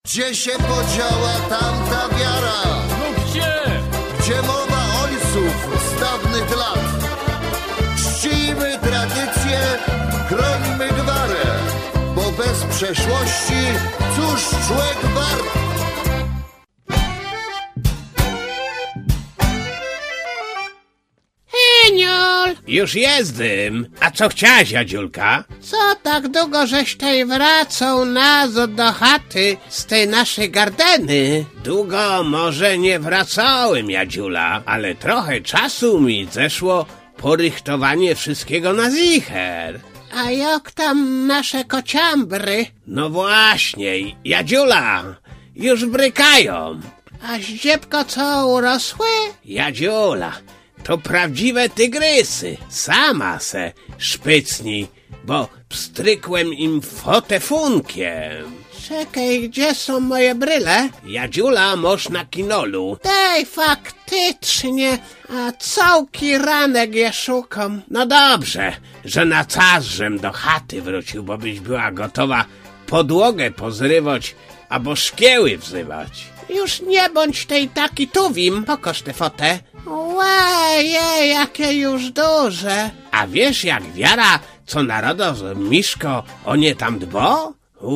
Gdzie się podziała tamta wiara? No gdzie? Gdzie mowa ojców z dawnych lat? Czcijmy tradycję, chronimy gwarę, bo bez przeszłości cóż człowiek wart? Heniol! Już jestem. A co chciałaś, Jadziulka? Co tak długo żeś tej wracał nazad do chaty z tej naszej Gardeny? Długo może nie wracałem, Jadziula, ale trochę czasu mi zeszło porychtowanie wszystkiego na zicher. A jak tam nasze kociambry? No właśnie, Jadziula, już brykają. A ździebko co urosły? Jadziula, to prawdziwe tygrysy. Sama se szpycnij, bo pstrykłem im fotefunkiem. Czekaj, gdzie są moje bryle? Jadziula, moż na kinolu. Dej, faktycznie, a całki ranek je szukam. No dobrze, że na carzem do chaty wrócił, bo byś była gotowa podłogę pozrywać albo szkieły wzywać. Już nie bądź tej taki tuwim, pokaż tę fotę. Łejej, jakie już duże. A wiesz, jak wiara, co narodo z Miszko o nie tam dbo?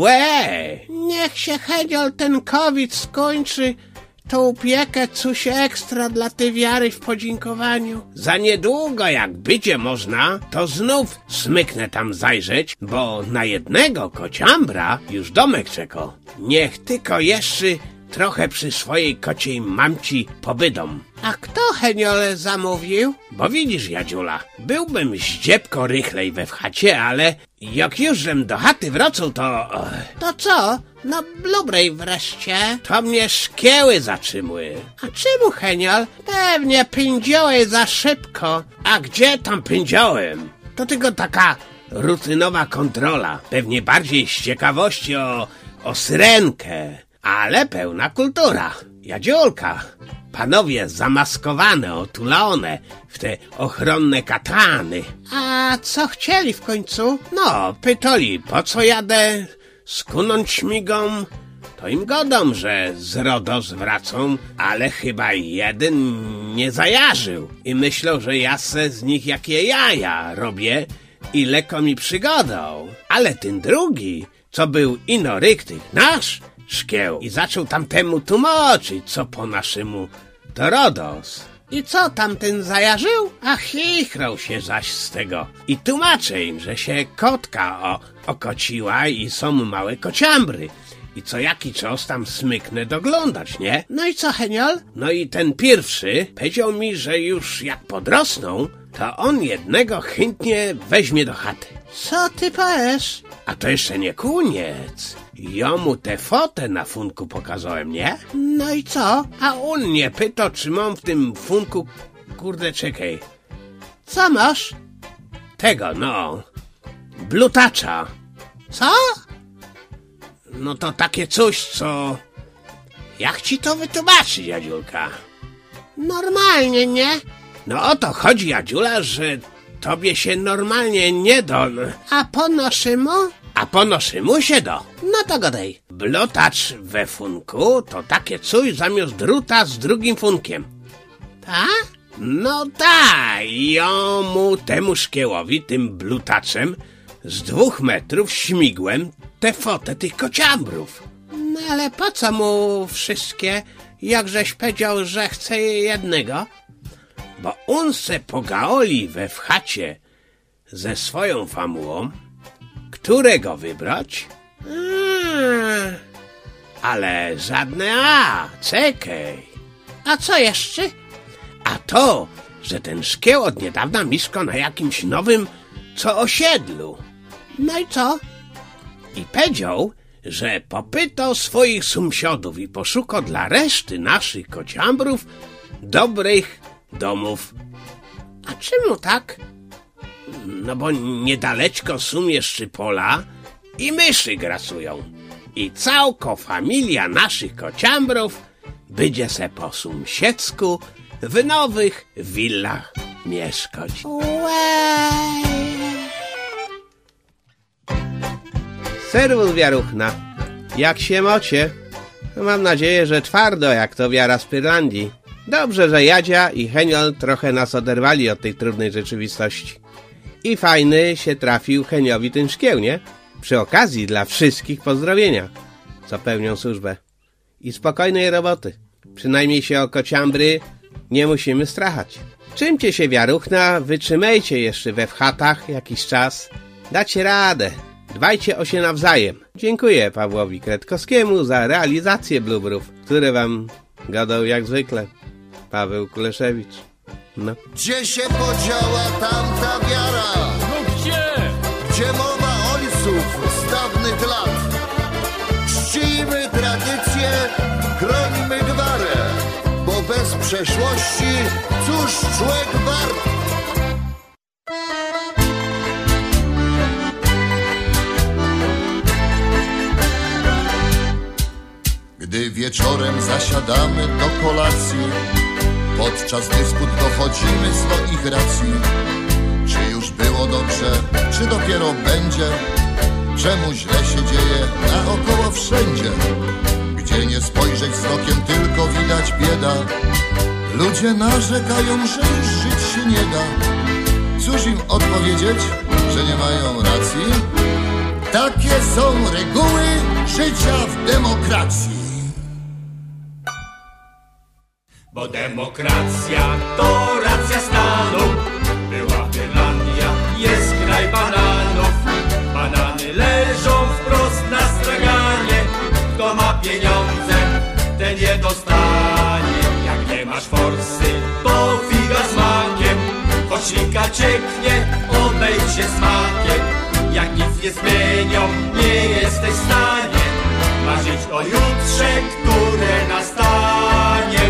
Łe! Niech się Heniol ten COVID skończy, to upiekę coś ekstra dla tej wiary w podziękowaniu. Za niedługo, jak będzie można, to znów smyknę tam zajrzeć, bo na jednego kociambra już domek czeka. Niech tylko jeszcze trochę przy swojej kociej mamci pobydą. A kto Heniole zamówił? Bo widzisz, Jadziula, byłbym ździebko rychlej we chacie, ale jak jużem do chaty wracał, to... To co? No blubrej wreszcie. To mnie szkieły zatrzymły. A czemu, Heniol? Pewnie pędziałeś za szybko. A gdzie tam pędziałem? To tylko taka rutynowa kontrola. Pewnie bardziej z ciekawości o syrenkę. Ale pełna kultura. Jadziulka, panowie zamaskowane, otulone w te ochronne katany. A co chcieli w końcu? No, pytali, po co jadę skunąć śmigą? To im godą, że z RODO zwracą, ale chyba jeden nie zajarzył. I myślą, że ja se z nich jakie jaja robię i lekko mi przygodą. Ale ten drugi, co był inoryk tych nasz, szkieł i zaczął tamtemu tłumaczyć, co po naszemu to RODOS. I co, tamten zajarzył? A chichrał się zaś z tego i tłumaczę im, że się kotka okociła i są małe kociambry. I co jaki czas tam smyknę doglądać, nie? No i co, Heniol? No i ten pierwszy powiedział mi, że już jak podrosną, to on jednego chętnie weźmie do chaty. Co ty powiesz? A to jeszcze nie koniec. Ja mu tę fotę na funku pokazałem, nie? No i co? A on mnie pyta, czy mam w tym funku... Kurde, czekaj. Co masz? Tego, no. Blutacza. Co? No to takie coś, co... Jak ci to wytłumaczyć, Jadziulka? Normalnie, nie? No o to chodzi, Jadziula, że tobie się normalnie nie do... A po noszymu? A po noszymu się do. No to godaj. Blutacz we funku to takie coś zamiast druta z drugim funkiem. Ta? No tak, ja mu temu szkiełowi tym blutaczem z 2 metrów śmigłem tę fotę tych kociambrów. No ale po co mu wszystkie, jakżeś powiedział, że chce jednego? Bo on se pogaoli we wchacie ze swoją famułą, którego wybrać? Ale żadne czekaj. A co jeszcze? A to, że ten szkieł od niedawna mieszka na jakimś nowym osiedlu. No i co? I powiedział, że popytał swoich sąsiadów i poszukał dla reszty naszych kociambrów dobrych domów. A czemu tak? No bo niedaleczko są jeszcze pola i myszy grasują. I całko familia naszych kociambrów będzie se po sąsiedzku w nowych willach mieszkać. Łej. Serwus, wiaruchna. Jak się macie? Mam nadzieję, że twardo, jak to wiara z Pyrlandii. Dobrze, że Jadzia i Heniol trochę nas oderwali od tej trudnej rzeczywistości. I fajny się trafił Heniowi ten szkieł, nie? Przy okazji dla wszystkich pozdrowienia, co pełnią służbę. I spokojnej roboty. Przynajmniej się o kociambry nie musimy strachać. Czymcie się wiaruchna, wytrzymajcie jeszcze we wchatach jakiś czas. Dacie radę. Dbajcie o się nawzajem. Dziękuję Pawłowi Kretkowskiemu za realizację blubrów, które wam gadał jak zwykle Paweł Kuleszewicz. No. Gdzie się podziała tamta wiara? No gdzie? Gdzie mowa ojców z dawnych lat? Czcijmy tradycje, chrońmy gwarę, bo bez przeszłości cóż człowiek wart? Gdy wieczorem zasiadamy do kolacji, podczas dysput dochodzimy swoich racji. Czy już było dobrze, czy dopiero będzie? Czemu źle się dzieje naokoło wszędzie? Gdzie nie spojrzeć wzrokiem, tylko widać bieda. Ludzie narzekają, że już żyć się nie da. Cóż im odpowiedzieć, że nie mają racji? Takie są reguły życia w demokracji. Bo demokracja to racja stanu. Była Finlandia, jest kraj bananów. Banany leżą wprost na straganie. Kto ma pieniądze, ten je dostanie. Jak nie masz forsy, to figa z makiem. Choć ślinka cieknie, obejdź się smakiem. Jak nic nie zmienią, nie jesteś w stanie marzyć o jutrze, które nastanie.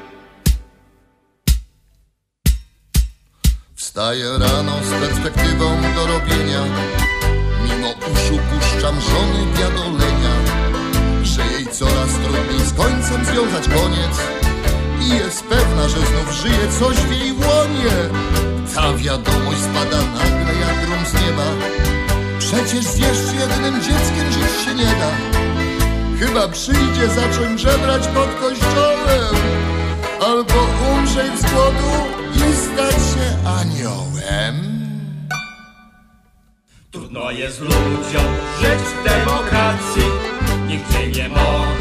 Wstaję rano z perspektywą do robienia. Mimo uszu puszczam żony wiadolenia, że jej coraz trudniej z końcem związać koniec. I jest pewna, że znów żyje coś w jej łonie. Ta wiadomość spada nagle jak grom z nieba. Przecież z jeszcze jednym dzieckiem żyć się nie da. Chyba przyjdzie zacząć żebrać pod kościołem, albo umrzeć z głodu i stać się aniołem. Trudno jest ludziom żyć w demokracji. Nigdzie nie mogą